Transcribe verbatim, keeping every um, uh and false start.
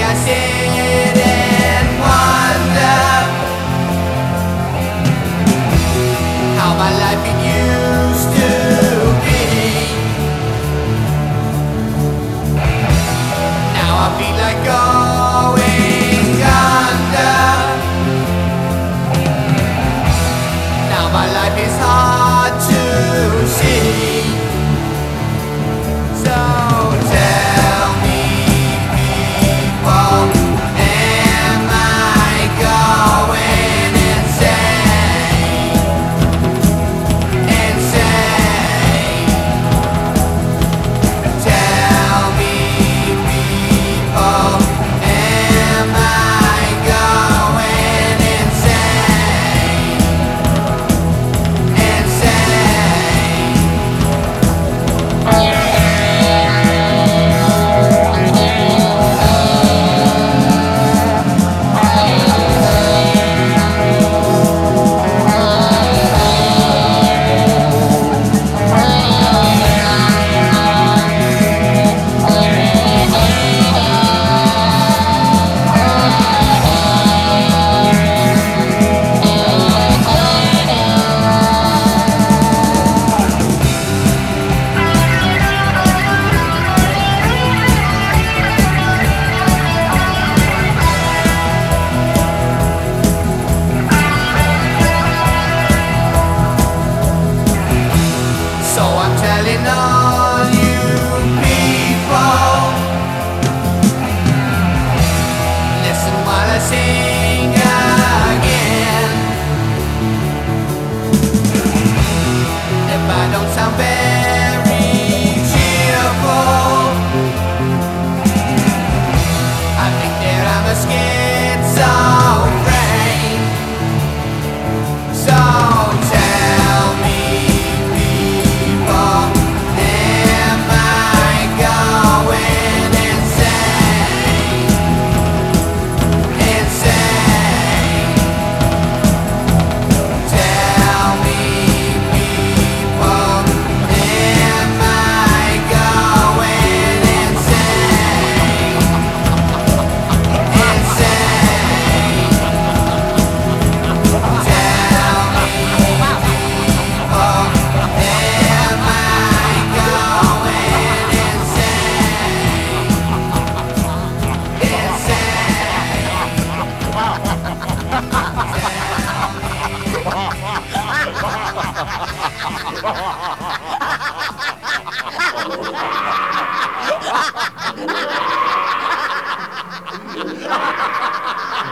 I sit and wonder how my life it used to be. Now I feel like going under. Now my life is hard to see. So tell me, people, am I going insane? Insane. Tell me, people, am I going insane? Insane. So I'm telling all you people, listen while I sing again. If I don't sound very cheerful, I think that I'm a schizophrenic. So tell me, people, am I going insane? Insane. Tell me, people, am I going insane? Insane. Tell me, people, am I going insane? Insane.